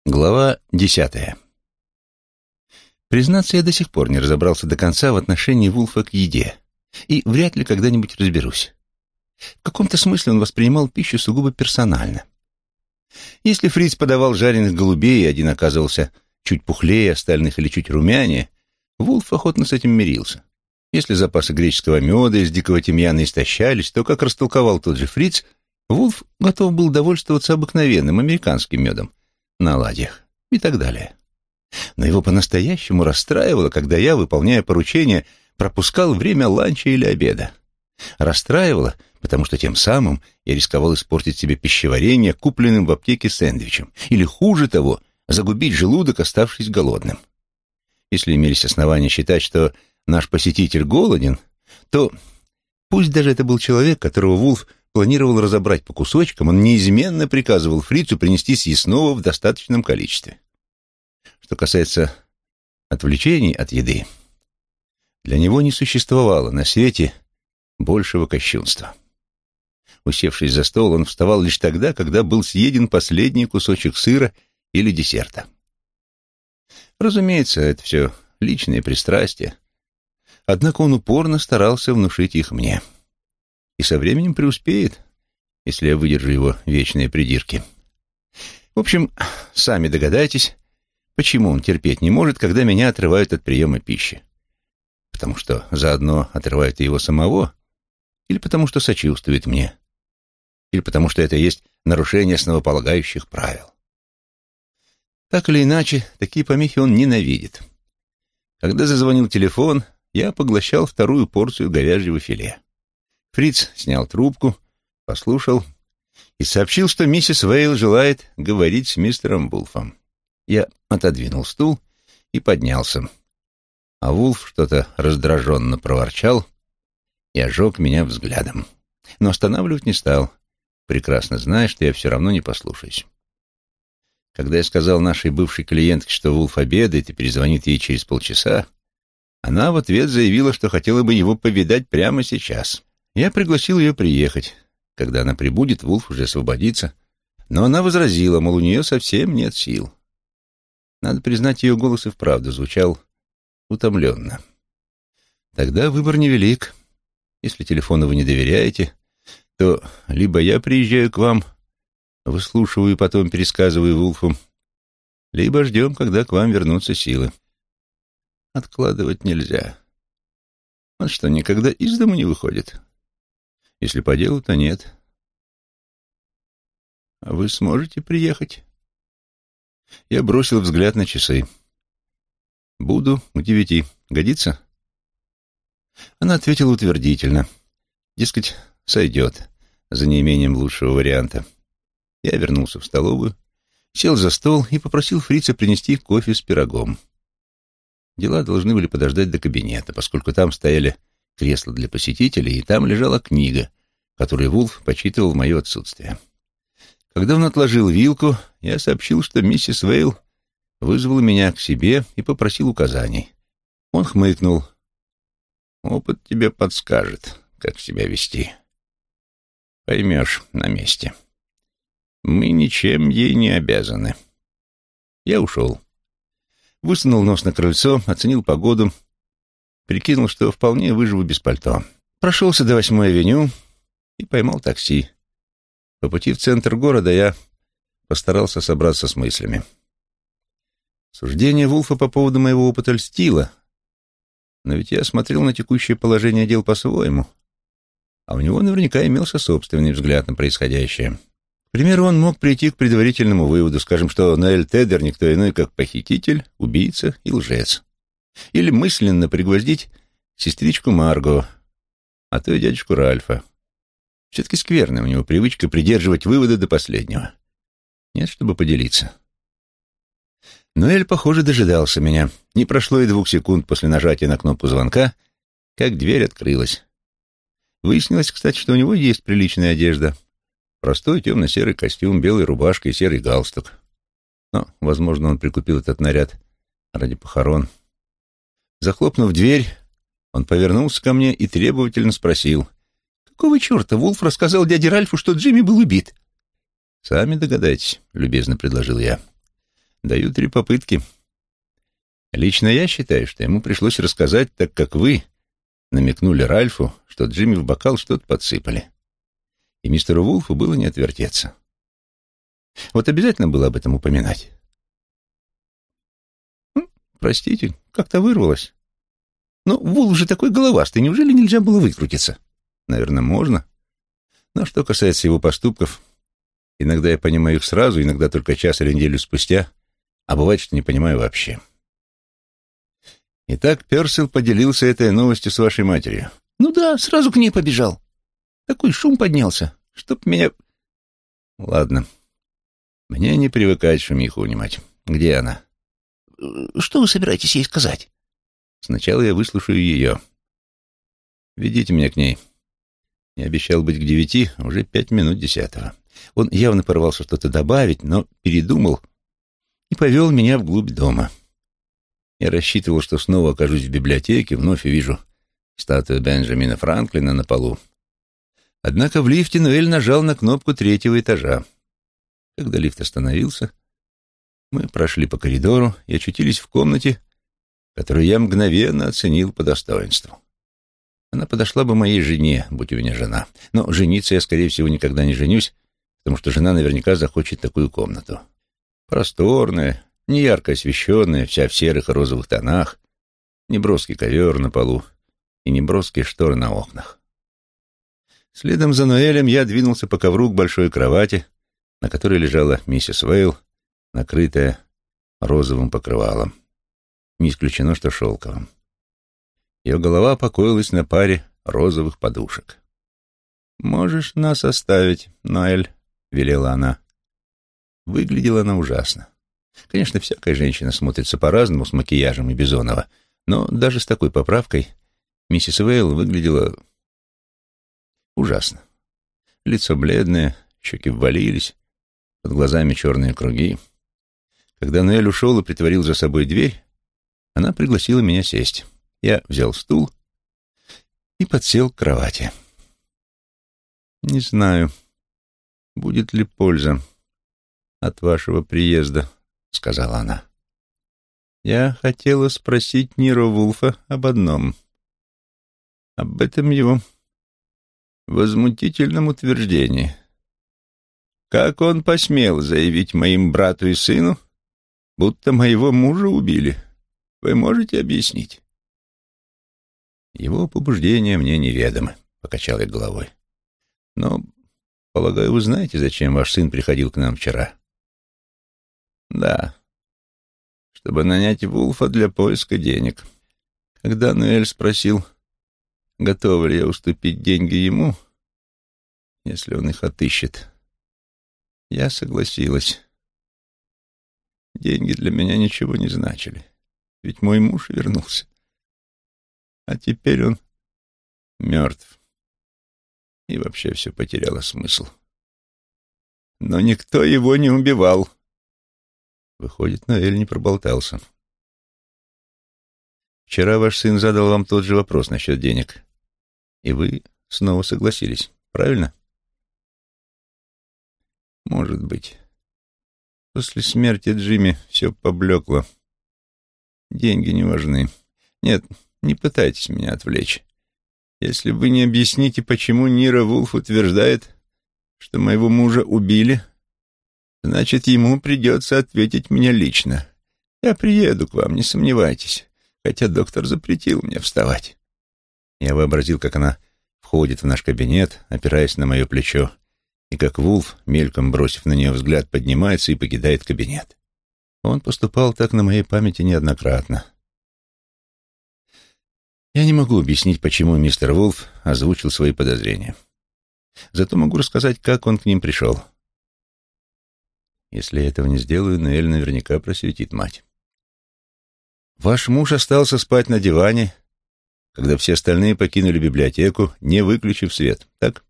Глава 10. Признаться, я до сих пор не разобрался до конца в отношении Вулфа к еде, и вряд ли когда-нибудь разберусь. В каком-то смысле он воспринимал пищу сугубо персонально. Если Фриц подавал жареных голубей, и один оказывался чуть пухлее остальных или чуть румянее, Вулф охотно с этим мирился. Если запасы греческого меда из дикого тимьяна истощались, то, как растолковал тот же Фриц, Вулф готов был довольствоваться обыкновенным американским медом на оладьях и так далее. Но его по-настоящему расстраивало, когда я, выполняя поручения, пропускал время ланча или обеда. Расстраивало, потому что тем самым я рисковал испортить себе пищеварение купленным в аптеке сэндвичем, или, хуже того, загубить желудок, оставшись голодным. Если имелись основания считать, что наш посетитель голоден, то, пусть даже это был человек, которого Вулф планировал разобрать по кусочкам, он неизменно приказывал Фрицу принести съестного в достаточном количестве. Что касается отвлечений от еды, для него не существовало на свете большего кощунства. Усевшись за стол, он вставал лишь тогда, когда был съеден последний кусочек сыра или десерта. Разумеется, это все личные пристрастия, однако он упорно старался внушить их мне. И со временем преуспеет, если я выдержу его вечные придирки. В общем, сами догадайтесь, почему он терпеть не может, когда меня отрывают от приема пищи. Потому что заодно отрывают и его самого, или потому что сочувствует мне, или потому что это есть нарушение основополагающих правил. Так или иначе, такие помехи он ненавидит. Когда зазвонил телефон, я поглощал вторую порцию говяжьего филе. Фриц снял трубку, послушал и сообщил, что миссис Вейл желает говорить с мистером Вулфом. Я отодвинул стул и поднялся, а Вулф что-то раздраженно проворчал и ожег меня взглядом. Но останавливать не стал, прекрасно зная, что я все равно не послушаюсь. Когда я сказал нашей бывшей клиентке, что Вулф обедает и перезвонит ей через полчаса, она в ответ заявила, что хотела бы его повидать прямо сейчас. Я пригласил ее приехать. Когда она прибудет, Вулф уже освободится. Но она возразила, мол, у нее совсем нет сил. Надо признать, ее голос и вправду звучал утомленно. Тогда выбор невелик. Если телефону вы не доверяете, то либо я приезжаю к вам, выслушиваю и потом пересказываю Вулфу, либо ждем, когда к вам вернутся силы. Откладывать нельзя. Он что, никогда из дому не выходит? Если по делу, то нет. А вы сможете приехать? Я бросил взгляд на часы. Буду к 9. Годится? Она ответила утвердительно. Дескать, сойдет, за неимением лучшего варианта. Я вернулся в столовую, сел за стол и попросил Фрица принести кофе с пирогом. Дела должны были подождать до кабинета, поскольку там стояли кресла для посетителей, и там лежала книга, которую Вулф почитывал в мое отсутствие. Когда он отложил вилку, я сообщил, что миссис Вейл вызвала меня к себе и попросил указаний. Он хмыкнул. «Опыт тебе подскажет, как себя вести. Поймешь на месте. Мы ничем ей не обязаны». Я ушел. Высунул нос на крыльцо, оценил погоду, прикинул, что вполне выживу без пальто. Прошелся до 8-й авеню и поймал такси. По пути в центр города я постарался собраться с мыслями. Суждение Вулфа по поводу моего опыта льстило, но ведь я смотрел на текущее положение дел по-своему, а у него наверняка имелся собственный взгляд на происходящее. К примеру, он мог прийти к предварительному выводу, скажем, что Ноэль Теддер никто иной, как похититель, убийца и лжец. Или мысленно пригвоздить сестричку Марго, а то и дядюшку Ральфа. Все-таки скверная у него привычка придерживать выводы до последнего. Нет, чтобы поделиться. Ноэль, похоже, дожидался меня. Не прошло и 2 секунд после нажатия на кнопку звонка, как дверь открылась. Выяснилось, кстати, что у него есть приличная одежда. Простой темно-серый костюм, белая рубашка и серый галстук. Но, возможно, он прикупил этот наряд ради похорон. Захлопнув дверь, он повернулся ко мне и требовательно спросил: «Какого черта Вулф рассказал дяде Ральфу, что Джимми был убит?» «Сами догадайтесь», — любезно предложил я. Даю 3 попытки. Лично я считаю, что ему пришлось рассказать, так как вы намекнули Ральфу, что Джимми в бокал что-то подсыпали. И мистеру Вулфу было не отвертеться. Вот обязательно было об этом упоминать. Простите, как-то вырвалось. Но Вулф же такой головастый, неужели нельзя было выкрутиться? Наверное, можно. Но что касается его поступков, иногда я понимаю их сразу, иногда только час или неделю спустя, а бывает, что не понимаю вообще. Итак, Персил поделился этой новостью с вашей матерью. Ну да, сразу к ней побежал. Такой шум поднялся, чтоб меня... Ладно. Мне не привыкать шумиху унимать. Где она? Что вы собираетесь ей сказать? Сначала я выслушаю ее. Ведите меня к ней. Я обещал быть к 9, а уже 5 минут 10. Он явно порвался что-то добавить, но передумал и повел меня вглубь дома. Я рассчитывал, что снова окажусь в библиотеке, вновь увижу статую Бенджамина Франклина на полу. Однако в лифте Ноэль нажал на кнопку 3-го этажа. Когда лифт остановился, мы прошли по коридору и очутились в комнате, которую я мгновенно оценил по достоинству. Она подошла бы моей жене, будь у меня жена. Но жениться я, скорее всего, никогда не женюсь, потому что жена наверняка захочет такую комнату. Просторная, неярко освещенная, вся в серых и розовых тонах, неброский ковер на полу и неброские шторы на окнах. Следом за Ноэлем я двинулся по ковру к большой кровати, на которой лежала миссис Вейл, накрытая розовым покрывалом. Не исключено, что шелковым. Ее голова покоилась на паре розовых подушек. «Можешь нас оставить, Ноэль», — велела она. Выглядела она ужасно. Конечно, всякая женщина смотрится по-разному с макияжем и Бизонова, но даже с такой поправкой миссис Вейл выглядела ужасно. Лицо бледное, щеки ввалились, под глазами черные круги. Когда Ноэль ушел и притворил за собой дверь, она пригласила меня сесть. Я взял стул и подсел к кровати. «Не знаю, будет ли польза от вашего приезда», — сказала она. «Я хотела спросить Ниро Вулфа об одном. Об этом его возмутительном утверждении. Как он посмел заявить моим брату и сыну, будто моего мужа убили? Вы можете объяснить?» «Его побуждения мне неведомы», — покачал я головой. «Но, полагаю, вы знаете, зачем ваш сын приходил к нам вчера?» «Да, чтобы нанять Вулфа для поиска денег. Когда Ноэль спросил, готова ли я уступить деньги ему, если он их отыщет, я согласилась. Деньги для меня ничего не значили, ведь мой муж вернулся. А теперь он мертв. И вообще все потеряло смысл. Но никто его не убивал». Выходит, Ноэль не проболтался. «Вчера ваш сын задал вам тот же вопрос насчет денег, и вы снова согласились, правильно?» «Может быть. После смерти Джимми все поблекло. Деньги не важны. Нет, не пытайтесь меня отвлечь. Если вы не объясните, почему Ниро Вулф утверждает, что моего мужа убили, значит, ему придется ответить мне лично. Я приеду к вам, не сомневайтесь, хотя доктор запретил мне вставать». Я вообразил, как она входит в наш кабинет, опираясь на мое плечо, и как Вулф, мельком бросив на нее взгляд, поднимается и покидает кабинет. Он поступал так на моей памяти неоднократно. Я не могу объяснить, почему мистер Вулф озвучил свои подозрения. Зато могу рассказать, как он к ним пришел. Если я этого не сделаю, Ноэль наверняка просветит мать. Ваш муж остался спать на диване, когда все остальные покинули библиотеку, не выключив свет, так?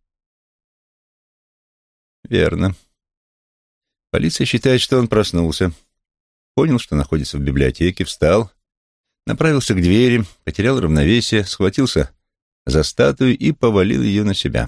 Верно. Полиция считает, что он проснулся, понял, что находится в библиотеке, встал, направился к двери, потерял равновесие, схватился за статую и повалил ее на себя.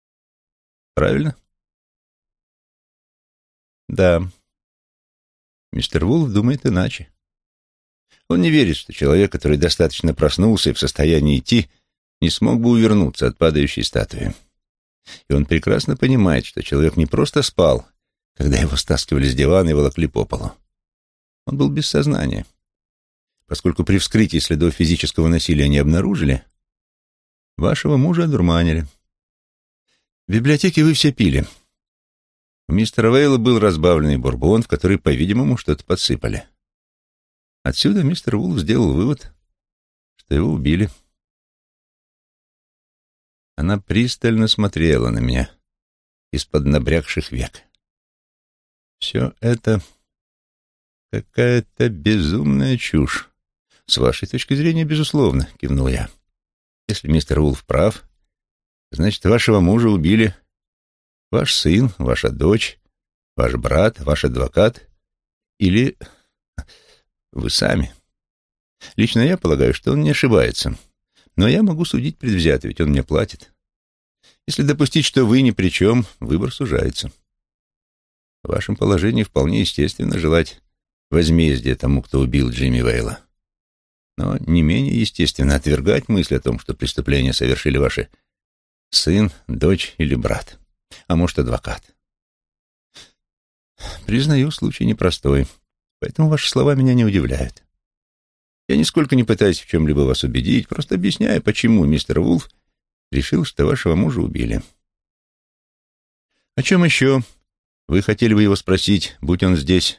Правильно? Да. Мистер Вулф думает иначе. Он не верит, что человек, который достаточно проснулся и в состоянии идти, не смог бы увернуться от падающей статуи. И он прекрасно понимает, что человек не просто спал, когда его стаскивали с дивана и волокли по полу. Он был без сознания. Поскольку при вскрытии следов физического насилия не обнаружили, вашего мужа одурманили. В библиотеке вы все пили. У мистера Вейла был разбавленный бурбон, в который, по-видимому, что-то подсыпали. Отсюда мистер Вулф сделал вывод, что его убили. Она пристально смотрела на меня из-под набрякших век. Все это какая-то безумная чушь. С вашей точки зрения, безусловно, кивнул я. Если мистер Вулф прав, значит, вашего мужа убили ваш сын, ваша дочь, ваш брат, ваш адвокат или вы сами. Лично я полагаю, что он не ошибается. Но я могу судить предвзято, ведь он мне платит. Если допустить, что вы ни при чем, выбор сужается. В вашем положении вполне естественно желать возмездия тому, кто убил Джимми Вейла. Но не менее естественно отвергать мысль о том, что преступление совершили ваши сын, дочь или брат, а может, адвокат. Признаю, случай непростой, поэтому ваши слова меня не удивляют. Я нисколько не пытаюсь в чем-либо вас убедить, просто объясняю, почему мистер Вулф решил, что вашего мужа убили. О чем еще вы хотели бы его спросить, будь он здесь?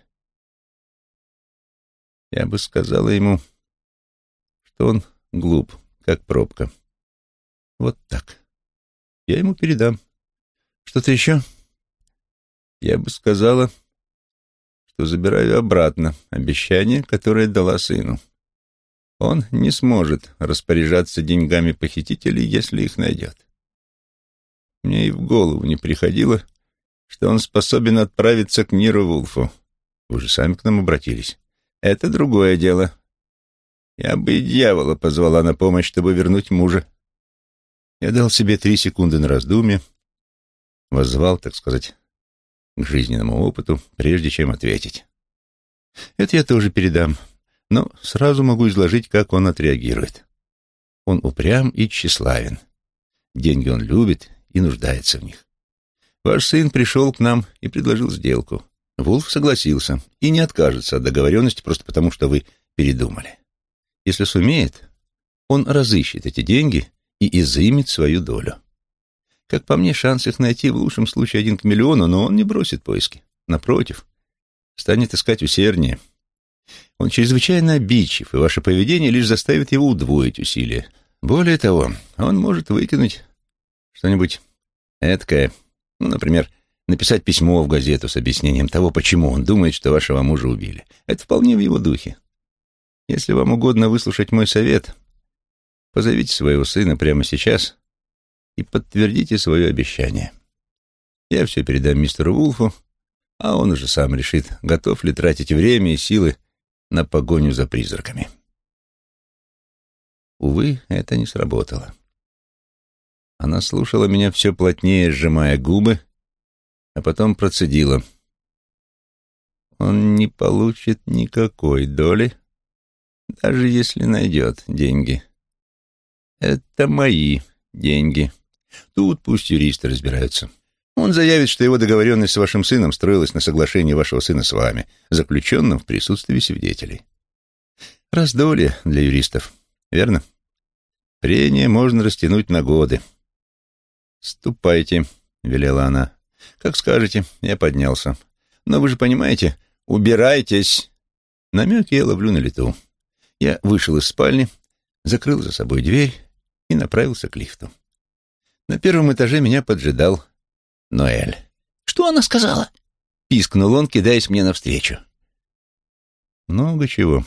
Я бы сказала ему, что он глуп, как пробка. Вот так. Я ему передам. Что-то еще? Я бы сказала, что забираю обратно обещание, которое дала сыну. Он не сможет распоряжаться деньгами похитителей, если их найдет. Мне и в голову не приходило, что он способен отправиться к Ниру Вулфу. Вы же сами к нам обратились. Это другое дело. Я бы и дьявола позвала на помощь, чтобы вернуть мужа. Я дал себе 3 секунды на раздумье, воззвал, так сказать, к жизненному опыту, прежде чем ответить. Это я тоже передам. Но сразу могу изложить, как он отреагирует. Он упрям и тщеславен. Деньги он любит и нуждается в них. Ваш сын пришел к нам и предложил сделку. Вулф согласился и не откажется от договоренности просто потому, что вы передумали. Если сумеет, он разыщет эти деньги и изымет свою долю. Как по мне, шанс их найти в лучшем случае 1 к 1 миллиону, но он не бросит поиски. Напротив, станет искать усерднее. Он чрезвычайно обидчив, и ваше поведение лишь заставит его удвоить усилия. Более того, он может выкинуть что-нибудь эдкое, например, написать письмо в газету с объяснением того, почему он думает, что вашего мужа убили. Это вполне в его духе. Если вам угодно выслушать мой совет, позовите своего сына прямо сейчас и подтвердите свое обещание. Я все передам мистеру Вулфу, а он уже сам решит, готов ли тратить время и силы на погоню за призраками. Увы, это не сработало. Она слушала меня все плотнее, сжимая губы, а потом процедила. Он не получит никакой доли, даже если найдет деньги. Это мои деньги. Тут пусть юристы разбираются. Он заявит, что его договоренность с вашим сыном строилась на соглашении вашего сына с вами, заключенном в присутствии свидетелей. Раздолье для юристов, верно? Прение можно растянуть на годы. «Ступайте», — велела она. «Как скажете», — я поднялся. «Но вы же понимаете, убирайтесь». Намеки я ловлю на лету. Я вышел из спальни, закрыл за собой дверь и направился к лифту. На 1-м этаже меня поджидал Ноэль. «Что она сказала?» — пискнул он, кидаясь мне навстречу. Много чего.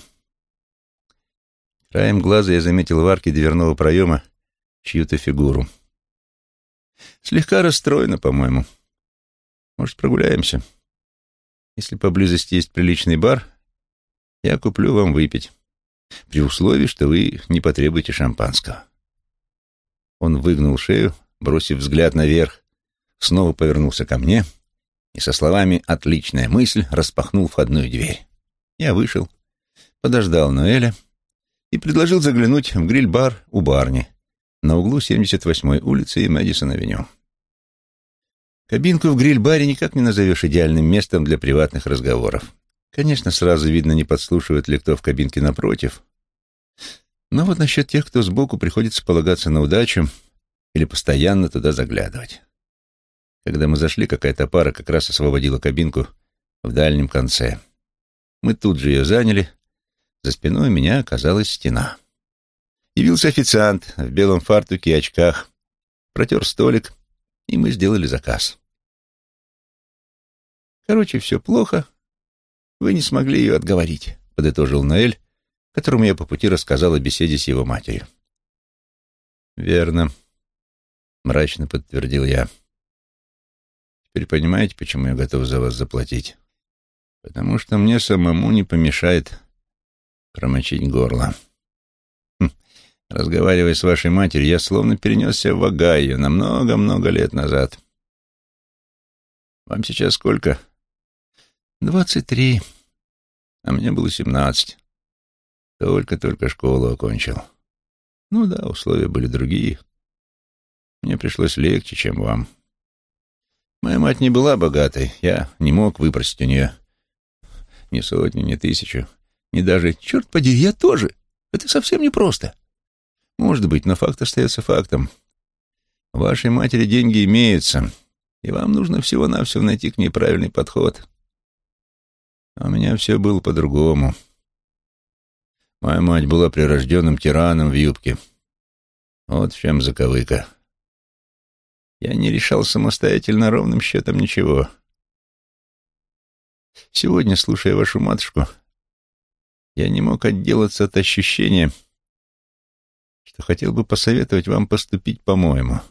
Краем глаза я заметил в арке дверного проема чью-то фигуру. Слегка расстроена, по-моему. Может, прогуляемся? Если поблизости есть приличный бар, я куплю вам выпить, при условии, что вы не потребуете шампанского. Он выгнул шею, бросив взгляд наверх, снова повернулся ко мне и со словами «отличная мысль» распахнул входную дверь. Я вышел, подождал Ноэля и предложил заглянуть в гриль-бар у Барни на углу 78-й улицы и Мэдисон-авеню. Кабинку в гриль-баре никак не назовешь идеальным местом для приватных разговоров. Конечно, сразу видно, не подслушивает ли кто в кабинке напротив. Но вот насчет тех, кто сбоку, приходится полагаться на удачу или постоянно туда заглядывать. Когда мы зашли, какая-то пара как раз освободила кабинку в дальнем конце. Мы тут же ее заняли. За спиной у меня оказалась стена. Явился официант в белом фартуке и очках, протер столик, и мы сделали заказ. «Короче, все плохо. Вы не смогли ее отговорить», — подытожил Ноэль, которому я по пути рассказал о беседе с его матерью. «Верно», — мрачно подтвердил я. «Теперь понимаете, почему я готов за вас заплатить? Потому что мне самому не помешает промочить горло. Разговаривая с вашей матерью, я словно перенесся в Огайо на много-много лет назад. Вам сейчас сколько?» 23, а мне было 17. Только-только школу окончил. Ну да, условия были другие. Мне пришлось легче, чем вам. Моя мать не была богатой, я не мог выпросить у нее ни сотни, ни тысячу, ни даже... Черт подери, я тоже! Это совсем непросто. Может быть, но факт остается фактом. У вашей матери деньги имеются, и вам нужно всего-навсего найти к ней правильный подход. А у меня все было по-другому. Моя мать была прирожденным тираном в юбке. Вот в чем заковыка. Я не решал самостоятельно ровным счетом ничего. Сегодня, слушая вашу матушку, я не мог отделаться от ощущения, что хотел бы посоветовать вам поступить по-моему.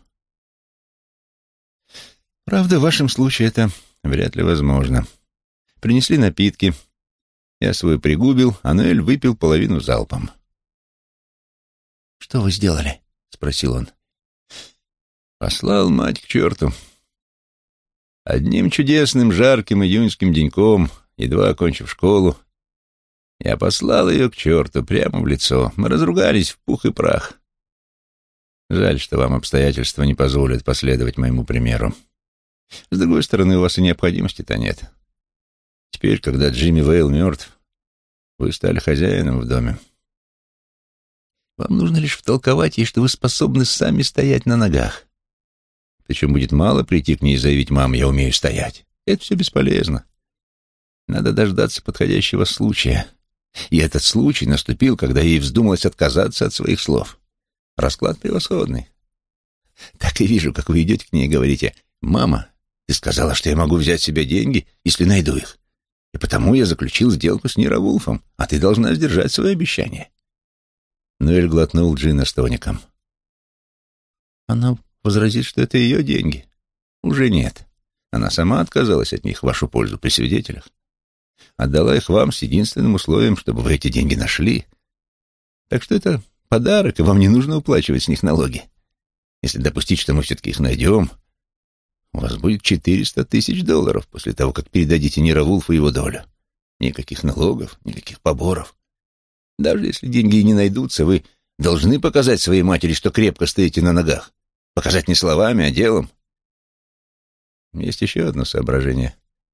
Правда, в вашем случае это вряд ли возможно. Принесли напитки. Я свой пригубил, а Ноэль выпил половину залпом. «Что вы сделали?» — спросил он. «Послал мать к черту. Одним чудесным жарким июньским деньком, едва окончив школу, я послал ее к черту прямо в лицо. Мы разругались в пух и прах. Жаль, что вам обстоятельства не позволят последовать моему примеру. С другой стороны, у вас и необходимости-то нет. Теперь, когда Джимми Вейл мертв, вы стали хозяином в доме. Вам нужно лишь втолковать ей, что вы способны сами стоять на ногах. Причем будет мало прийти к ней и заявить: «Мам, я умею стоять». Это все бесполезно. Надо дождаться подходящего случая. И этот случай наступил, когда ей вздумалось отказаться от своих слов. Расклад превосходный. Так и вижу, как вы идете к ней и говорите: «Мама, ты сказала, что я могу взять себе деньги, если найду их. И потому я заключил сделку с Ниро Вулфом, а ты должна сдержать свое обещание». Ноэль глотнул джина с тоником. Она возразит, что это ее деньги. Уже нет. Она сама отказалась от них в вашу пользу при свидетелях. Отдала их вам с единственным условием, чтобы вы эти деньги нашли. Так что это подарок, и вам не нужно уплачивать с них налоги. Если допустить, что мы все-таки их найдем, у вас будет $400 000 после того, как передадите Ниро Вулфу его долю. Никаких налогов, никаких поборов. Даже если деньги и не найдутся, вы должны показать своей матери, что крепко стоите на ногах. Показать не словами, а делом. Есть еще одно соображение.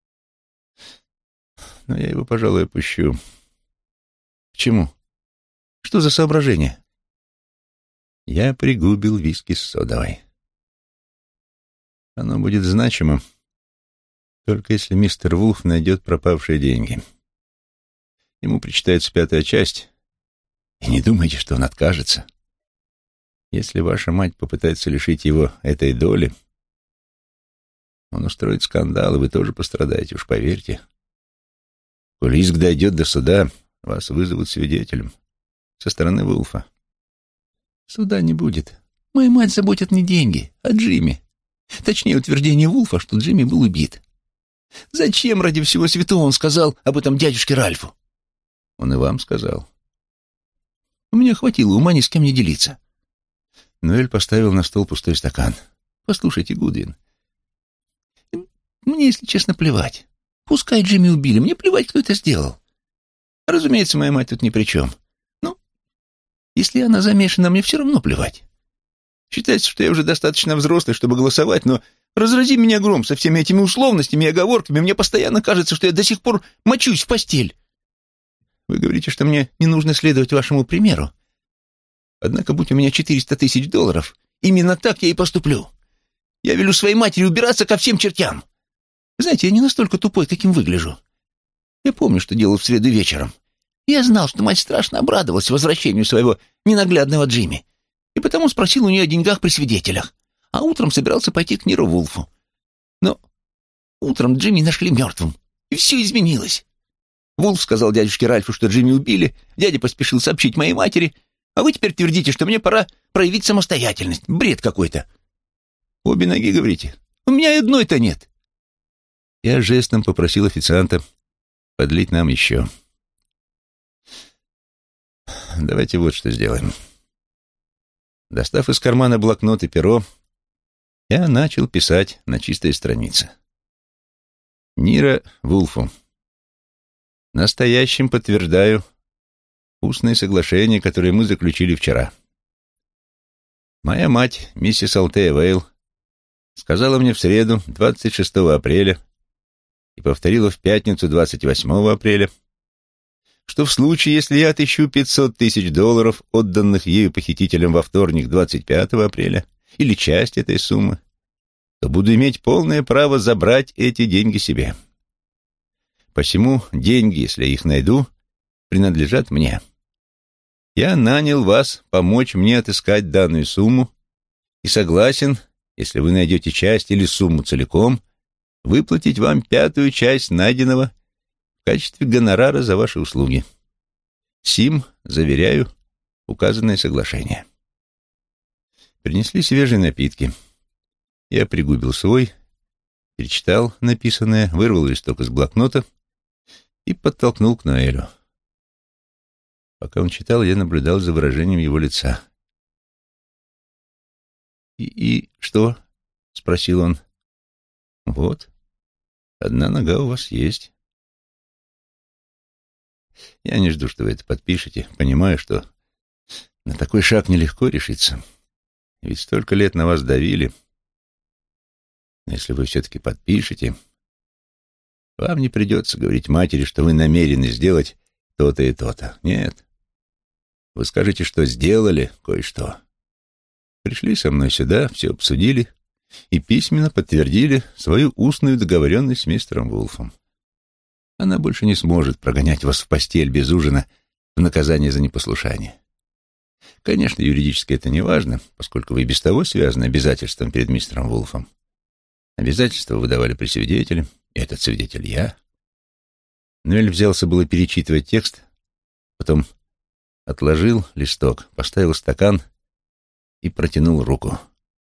Но я его, пожалуй, опущу. К чему? Что за соображение? Я пригубил виски с содовой. Оно будет значимо, только если мистер Вулф найдет пропавшие деньги. Ему причитается 5-я часть, и не думайте, что он откажется. Если ваша мать попытается лишить его этой доли, он устроит скандал, и вы тоже пострадаете, уж поверьте. Коли иск дойдет до суда, вас вызовут свидетелем со стороны Вулфа. Суда не будет. Мою мать заботят не деньги, а Джимми. Точнее, утверждение Вулфа, что Джимми был убит. Зачем ради всего святого он сказал об этом дядюшке Ральфу? Он и вам сказал. У меня хватило ума ни с кем не делиться. Ноэль поставил на стол пустой стакан. Послушайте, Гудвин, мне, если честно, плевать. Пускай Джимми убили, мне плевать, кто это сделал. Разумеется, моя мать тут ни при чем. Ну, если она замешана, мне все равно плевать. Считается, что я уже достаточно взрослый, чтобы голосовать, но разрази меня гром со всеми этими условностями и оговорками, мне постоянно кажется, что я до сих пор мочусь в постель. Вы говорите, что мне не нужно следовать вашему примеру. Однако, будь у меня $400 тысяч, именно так я и поступлю. Я велю своей матери убираться ко всем чертям. Вы знаете, я не настолько тупой, каким выгляжу. Я помню, что делал в среду вечером. Я знал, что мать страшно обрадовалась возвращению своего ненаглядного Джимми, и потому спросил у нее о деньгах при свидетелях, а утром собирался пойти к Ниру Вулфу. Но утром Джимми нашли мертвым, и все изменилось. Вулф сказал дядюшке Ральфу, что Джимми убили, дядя поспешил сообщить моей матери, а вы теперь твердите, что мне пора проявить самостоятельность. Бред какой-то. Обе ноги, говорите? У меня и одной-то нет. Я жестом попросил официанта подлить нам еще. Давайте вот что сделаем. Достав из кармана блокнот и перо, я начал писать на чистой странице. Нира Вулфу. Настоящим подтверждаю устное соглашение, которое мы заключили вчера. Моя мать, миссис Алтея Вейл, сказала мне в среду, 26 апреля, и повторила в пятницу, 28 апреля, что в случае, если я отыщу $500 тысяч, отданных ею похитителям во вторник, 25 апреля, или часть этой суммы, то буду иметь полное право забрать эти деньги себе. Посему деньги, если я их найду, принадлежат мне. Я нанял вас помочь мне отыскать данную сумму и согласен, если вы найдете часть или сумму целиком, выплатить вам 1/5 часть найденного в качестве гонорара за ваши услуги. Сим, заверяю, указанное соглашение. Принесли свежие напитки. Я пригубил свой, перечитал написанное, вырвал листок из блокнота и подтолкнул к Ноэлю. Пока он читал, я наблюдал за выражением его лица. «И что?» — спросил он. «Вот, одна нога у вас есть. Я не жду, что вы это подпишете. Понимаю, что на такой шаг нелегко решиться. Ведь столько лет на вас давили. Но если вы все-таки подпишете, вам не придется говорить матери, что вы намерены сделать то-то и то-то. Нет. Вы скажете, что сделали кое-что. Пришли со мной сюда, все обсудили и письменно подтвердили свою устную договоренность с мистером Вулфом. Она больше не сможет прогонять вас в постель без ужина в наказание за непослушание. Конечно, юридически это не важно, поскольку вы и без того связаны обязательством перед мистером Вулфом. Обязательства вы давали при свидетеле, и этот свидетель я. Ноэль взялся было перечитывать текст, потом отложил листок, поставил стакан и протянул руку.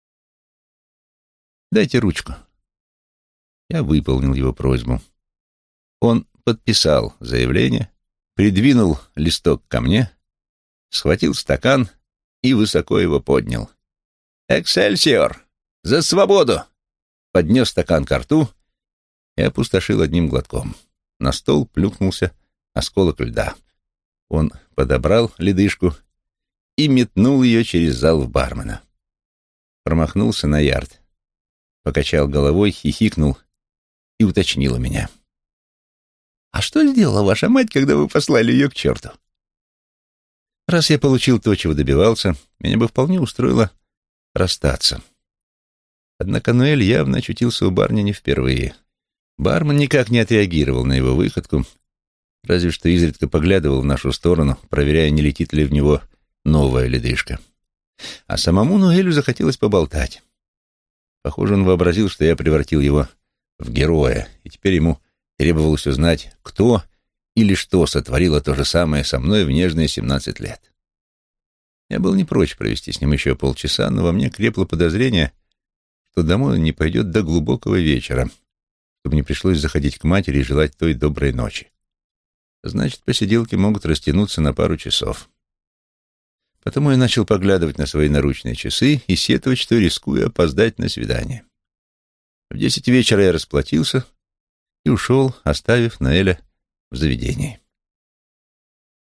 «Дайте ручку». Я выполнил его просьбу. Он подписал заявление, придвинул листок ко мне, схватил стакан и высоко его поднял. «Эксельсиор! За свободу!» Поднес стакан ко рту и опустошил одним глотком. На стол плюхнулся осколок льда. Он подобрал ледышку и метнул ее через зал в бармена. Промахнулся на ярд, покачал головой, хихикнул и уточнил у меня. «А что сделала ваша мать, когда вы послали ее к черту?» Раз я получил то, чего добивался, меня бы вполне устроило расстаться. Однако Ноэль явно очутился у барня не впервые. Бармен никак не отреагировал на его выходку, разве что изредка поглядывал в нашу сторону, проверяя, не летит ли в него новая ледышка. А самому Ноэлю захотелось поболтать. Похоже, он вообразил, что я превратил его в героя, и теперь ему требовалось узнать, кто или что сотворило то же самое со мной в нежные 17 лет. Я был не прочь провести с ним еще полчаса, но во мне крепло подозрение, что домой он не пойдет до глубокого вечера, чтобы не пришлось заходить к матери и желать той доброй ночи. Значит, посиделки могут растянуться на пару часов. Потому я начал поглядывать на свои наручные часы и сетовать, что рискую опоздать на свидание. В 10 вечера я расплатился и ушел, оставив Ноэля в заведении.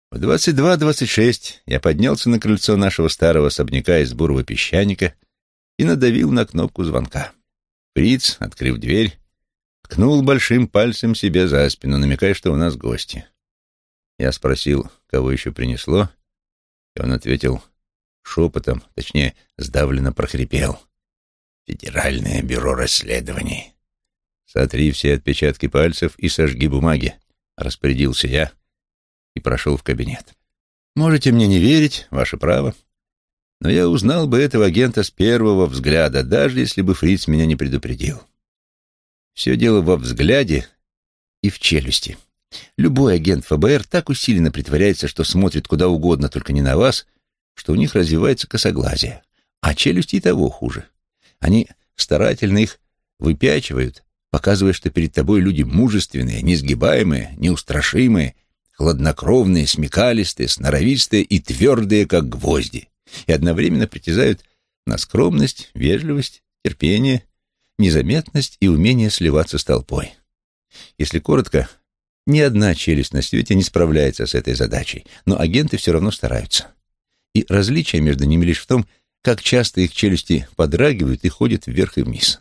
В 22:26 я поднялся на крыльцо нашего старого особняка из бурого песчаника и надавил на кнопку звонка. Фриц, открыв дверь, ткнул большим пальцем себе за спину, намекая, что у нас гости. Я спросил, кого еще принесло, и он ответил шепотом, точнее, сдавленно прохрипел. «Федеральное бюро расследований». «Сотри все отпечатки пальцев и сожги бумаги», — распорядился я и прошел в кабинет. Можете мне не верить, ваше право, но я узнал бы этого агента с первого взгляда, даже если бы Фриц меня не предупредил. Все дело во взгляде и в челюсти. Любой агент ФБР так усиленно притворяется, что смотрит куда угодно, только не на вас, что у них развивается косоглазие. А челюсти и того хуже. Они старательно их выпячивают, показывая, что перед тобой люди мужественные, несгибаемые, неустрашимые, хладнокровные, смекалистые, сноровистые и твердые, как гвозди, и одновременно притязают на скромность, вежливость, терпение, незаметность и умение сливаться с толпой. Если коротко, ни одна челюсть на свете не справляется с этой задачей, но агенты все равно стараются. И различие между ними лишь в том, как часто их челюсти подрагивают и ходят вверх и вниз.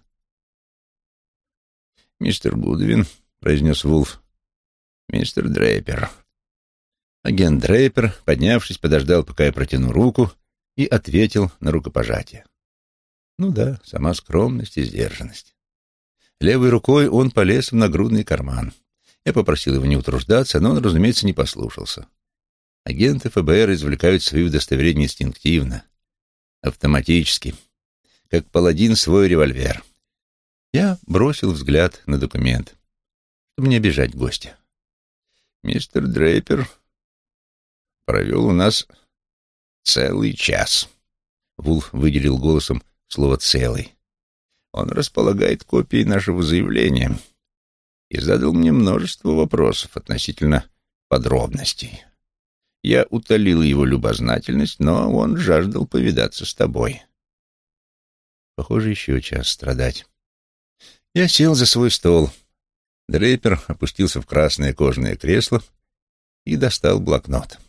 «Мистер Гудвин», — произнес Вулф, — «мистер Дрейпер». Агент Дрейпер, поднявшись, подождал, пока я протяну руку, и ответил на рукопожатие. Ну да, сама скромность и сдержанность. Левой рукой он полез в нагрудный карман. Я попросил его не утруждаться, но он, разумеется, не послушался. Агенты ФБР извлекают свои удостоверения инстинктивно, автоматически, как паладин свой револьвер. Я бросил взгляд на документ, чтобы не обижать гостя. Мистер Дрейпер провел у нас целый час. Вулф выделил голосом слово «целый». Он располагает копией нашего заявления и задал мне множество вопросов относительно подробностей. Я утолил его любознательность, но он жаждал повидаться с тобой. Похоже, еще час страдать. Я сел за свой стол. Дрейпер опустился в красное кожаное кресло и достал блокнот.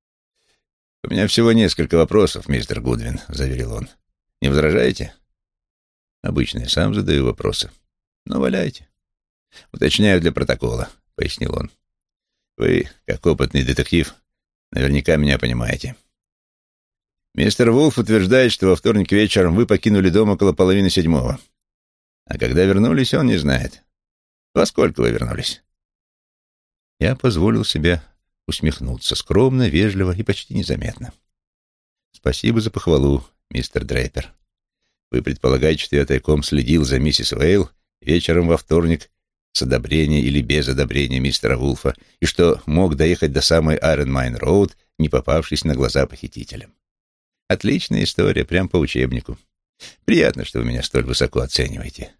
«У меня всего несколько вопросов, мистер Гудвин», — заверил он. «Не возражаете?» «Обычно я сам задаю вопросы. Но валяйте». «Уточняю для протокола», — пояснил он. «Вы, как опытный детектив, наверняка меня понимаете. Мистер Вулф утверждает, что во вторник вечером вы покинули дом около 6:30. А когда вернулись, он не знает. Во сколько вы вернулись?» Я позволил себе усмехнуться скромно, вежливо и почти незаметно. «Спасибо за похвалу, мистер Дрейпер. Вы предполагаете, что я тайком следил за миссис Вейл вечером во вторник с одобрения или без одобрения мистера Вулфа, и что мог доехать до самой Айрон-Майн-Роуд, не попавшись на глаза похитителям. Отличная история, прям по учебнику. Приятно, что вы меня столь высоко оцениваете.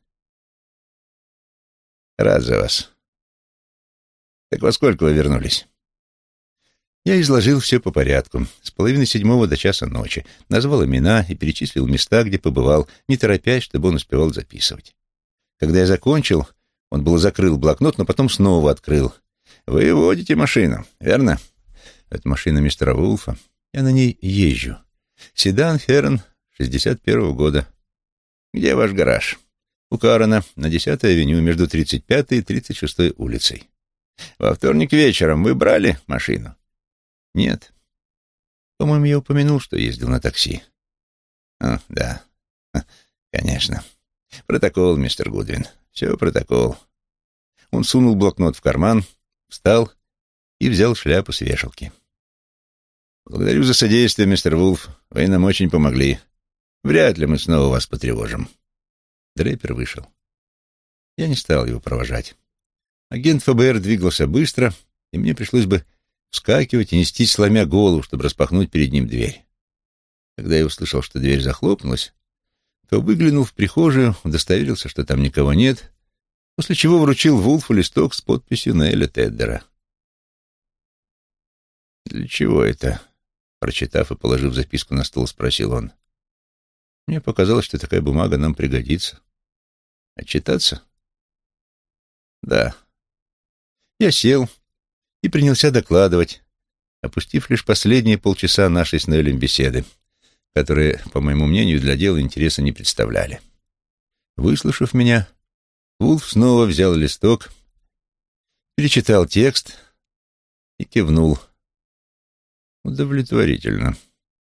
Рад за вас. Так во сколько вы вернулись?» Я изложил все по порядку, с 6:30 до часа ночи, назвал имена и перечислил места, где побывал, не торопясь, чтобы он успевал записывать. Когда я закончил, он было закрыл блокнот, но потом снова открыл. «Вы водите машину, верно?» «Это машина мистера Вулфа. Я на ней езжу. Седан Ферн 61-го года». «Где ваш гараж?» «У Карена, на 10-й авеню, между 35-й и 36-й улицей». «Во вторник вечером вы брали машину?» «Нет. По-моему, я упомянул, что ездил на такси». Да, конечно. Протокол, мистер Гудвин. Все протокол». Он сунул блокнот в карман, встал и взял шляпу с вешалки. «Благодарю за содействие, мистер Вулф. Вы нам очень помогли. Вряд ли мы снова вас потревожим». Дрейпер вышел. Я не стал его провожать. Агент ФБР двигался быстро, и мне пришлось бы вскакивать и нестись, сломя голову, чтобы распахнуть перед ним дверь. Когда я услышал, что дверь захлопнулась, то выглянул в прихожую, удостоверился, что там никого нет, после чего вручил Вулфу листок с подписью Ноэля Теддера. «Для чего это?» — прочитав и положив записку на стол, спросил он. «Мне показалось, что такая бумага нам пригодится». «Отчитаться?» «Да». Я сел и принялся докладывать опустив лишь последние полчаса нашей с Ноэлем беседы, которые, по моему мнению, для дела интереса не представляли. Выслушав меня, Вулф снова взял листок, перечитал текст и кивнул. Удовлетворительно.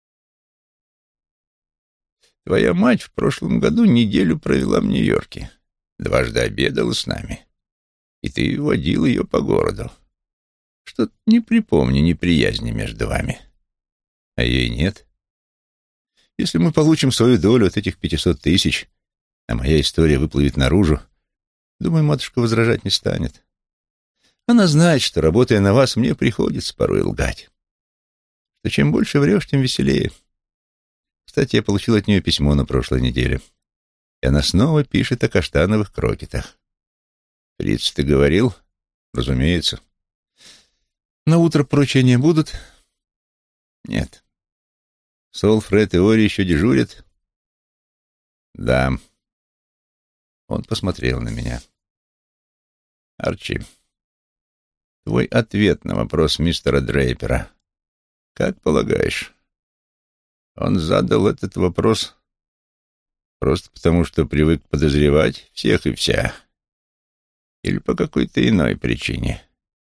Твоя мать в прошлом году неделю провела в Нью-Йорке. Дважды обедала с нами. И ты водил ее по городу. Что-то не припомню неприязни между вами. А ей нет. Если мы получим свою долю от этих 500 тысяч, а моя история выплывет наружу, думаю, матушка возражать не станет. Она знает, что, работая на вас, мне приходится порой лгать. Что чем больше врешь, тем веселее. Кстати, я получил от нее письмо на прошлой неделе, и она снова пишет о каштановых крокетах. Фриц, ты говорил? Разумеется. На утро поручения будут? Нет. Сол, Фред и Ори еще дежурят? Да. Он посмотрел на меня. Арчи, твой ответ на вопрос мистера Дрейпера. Как полагаешь, он задал этот вопрос просто потому, что привык подозревать всех и вся? Или по какой-то иной причине?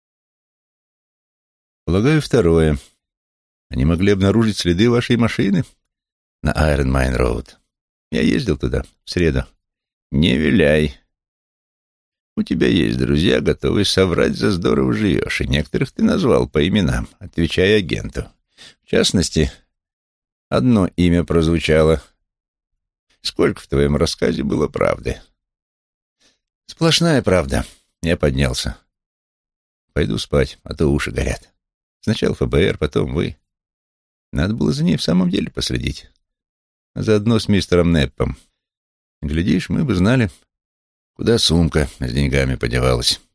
Полагаю, второе. Они могли обнаружить следы вашей машины на Iron Mine Road. Я ездил туда в среду. Не виляй. У тебя есть друзья, готовые соврать за здорово живешь, и некоторых ты назвал по именам, отвечая агенту. В частности, одно имя прозвучало. Сколько в твоем рассказе было правды? Сплошная правда. Я поднялся. Пойду спать, а то уши горят. Сначала ФБР, потом вы. Надо было за ней в самом деле последить. А заодно с мистером Неппом. Глядишь, мы бы знали, куда сумка с деньгами подевалась.